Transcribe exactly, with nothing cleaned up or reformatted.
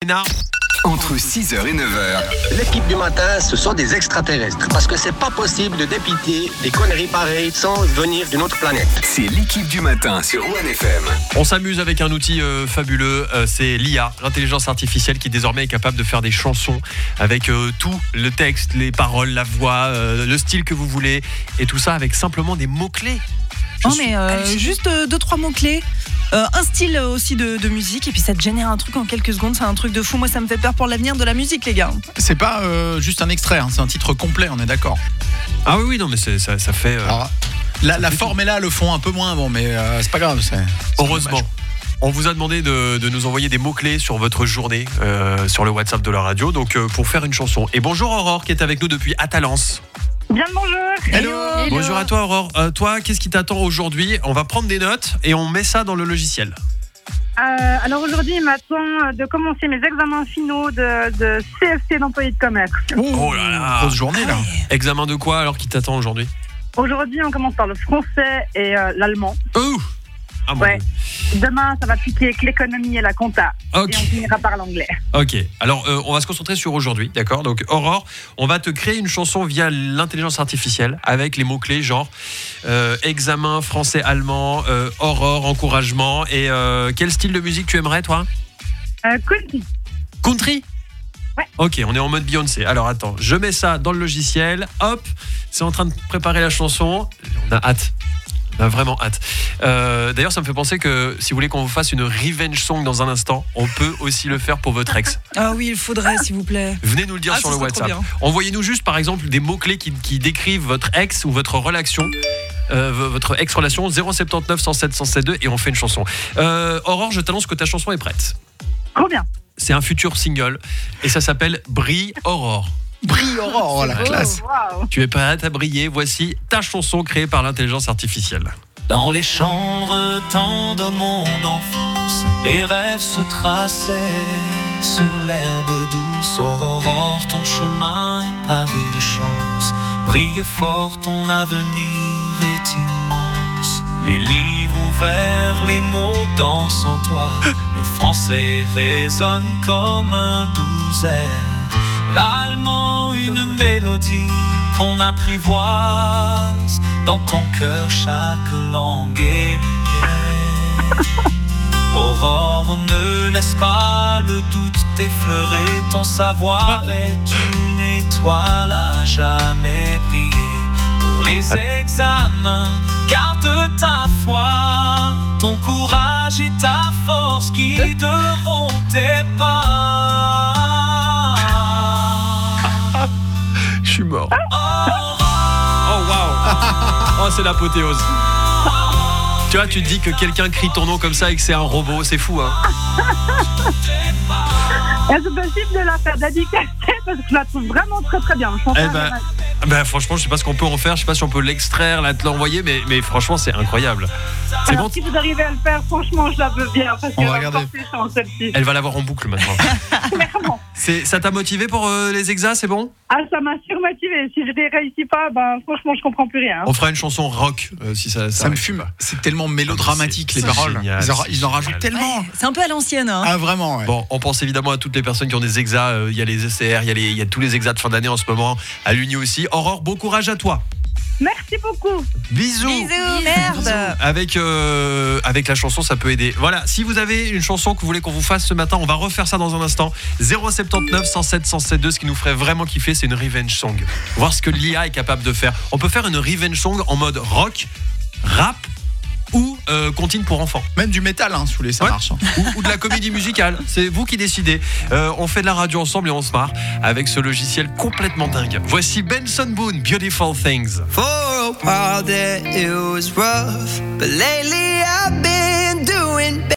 Sabrina. Entre six heures et neuf heures. L'équipe du matin, ce sont des extraterrestres. Parce que c'est pas possible de dépiter des conneries pareilles sans venir d'une autre planète. C'est l'équipe du matin sur One F M. On s'amuse avec un outil euh, fabuleux, euh, c'est l'I A, l'intelligence artificielle qui désormais est capable de faire des chansons avec euh, tout, le texte, les paroles, la voix, euh, le style que vous voulez, et tout ça avec simplement des mots-clés. Je Non suis mais euh, halluciné. juste euh, deux trois mots clés, euh, un style aussi de, de musique et puis ça te génère un truc en quelques secondes, c'est un truc de fou. Moi ça me fait peur pour l'avenir de la musique les gars. C'est pas euh, juste un extrait, hein, c'est un titre complet, on est d'accord. Ah oui, oui, non, mais c'est, ça, ça fait... euh, Alors, la, la forme est là, le fond un peu moins, bon, mais euh, c'est pas grave. C'est, c'est heureusement. dommage. On vous a demandé de, de nous envoyer des mots-clés sur votre journée euh, sur le WhatsApp de la radio, donc euh, pour faire une chanson. Et bonjour Aurore qui est avec nous depuis Atalance. Bien le bonjour. Hello. Bonjour à toi Aurore. Euh, toi, qu'est-ce qui t'attend aujourd'hui ? On va prendre des notes et on met ça dans le logiciel. Euh, alors aujourd'hui, il m'attend de commencer mes examens finaux de, de C F C d'employé de commerce. Oh là là. Grosse journée là. Examen de quoi alors qui t'attend aujourd'hui ? Aujourd'hui, on commence par le français et euh, l'allemand. Oh ah, mon Ouais. Dieu. Demain, ça va piquer avec l'économie et la compta. Ok. Et on finira par l'anglais. Ok, alors euh, on va se concentrer sur aujourd'hui, d'accord ? Donc Aurore, on va te créer une chanson via l'intelligence artificielle avec les mots-clés genre euh, examen français-allemand, euh, Aurore, encouragement. Et euh, quel style de musique tu aimerais toi ? Euh, country. Country ? Ouais. Ok, on est en mode Beyoncé. Alors attends, je mets ça dans le logiciel, hop, c'est en train de préparer la chanson. On a hâte. On a vraiment hâte. Euh, d'ailleurs, ça me fait penser que si vous voulez qu'on vous fasse une revenge song dans un instant, on peut aussi le faire pour votre ex. Ah oui il faudrait s'il vous plaît. Venez nous le dire Ah, sur ça le serait trop WhatsApp. bien. Envoyez-nous juste par exemple des mots-clés qui, qui décrivent votre ex ou votre relation. Euh, votre ex-relation zéro sept neuf cent sept cent soixante-deux et on fait une chanson. Euh, Aurore, je t'annonce que ta chanson est prête. Trop bien. C'est un futur single et ça s'appelle Brille Aurore. Brille Aurore, oh, la classe. Waouh. Tu es prête à briller, voici ta chanson créée par l'intelligence artificielle. Dans les chambres tant de mon enfance, les rêves se traçaient sur l'herbe douce. Aurore, ton chemin est pavé de chance. Brille fort, ton avenir est immense. Les livres ouverts, les mots dansent en toi. Le français résonne comme un doux air. L'allemand, une mélodie qu'on apprivoise. Dans ton cœur, chaque langue est lumière. Aurore, ne laisse pas le doute t'effleurer. Ton savoir est une étoile à jamais briller. Pour les examens, garde ta foi. Ton courage et ta force guideront tes pas. Je suis mort. Oh waouh. Oh c'est l'apothéose. Tu vois, tu te dis que quelqu'un crie ton nom comme ça et que c'est un robot, c'est fou hein. Est-ce possible de la faire dédicacer parce que je la trouve vraiment très très bien. Je pense Eh pas ben, que- ben franchement, je sais pas ce qu'on peut en faire, je sais pas si on peut l'extraire, là, te l'envoyer, mais, mais franchement, c'est incroyable. C'est Alors, bon. si vous arrivez à le faire, franchement, je la veux bien parce On qu'elle va va regarder. encore plus chance celle-ci. Elle va l'avoir en boucle maintenant. Clairement. C'est, ça t'a motivé pour euh, les exas, c'est bon ? Ah, ça m'a surmotivé. Si je ne réussis pas, ben franchement, je comprends plus rien. On fera une chanson rock euh, si ça. Ça me fume. C'est tellement mélodramatique C'est- les c'est paroles. génial, ils, en, c'est ils en génial. rajoutent tellement. C'est un peu à l'ancienne hein. Ah vraiment. Ouais. Bon, on pense évidemment à toutes les personnes qui ont des exas. Il euh, y a les S C R, il y, y a tous les exas de fin d'année en ce moment. À l'Uni aussi. Aurore, bon courage à toi. Merci beaucoup. Bisous. Bisous merde. Avec, euh, avec la chanson, ça peut aider. Voilà, si vous avez une chanson que vous voulez qu'on vous fasse ce matin, on va refaire ça dans un instant. zéro sept neuf cent sept cent soixante-deux, ce qui nous ferait vraiment kiffer, c'est une revenge song. Voir ce que l'I A est capable de faire. On peut faire une revenge song en mode rock, rap ou euh, comptine pour enfants. Même du métal, hein, si vous voulez, ça Ouais. marche. Hein. Ou, ou de la comédie musicale. C'est vous qui décidez. Euh, on fait de la radio ensemble et on se marre avec ce logiciel complètement dingue. Voici Benson Boone, Beautiful Things. For a while there it was rough, but lately I've been doing better.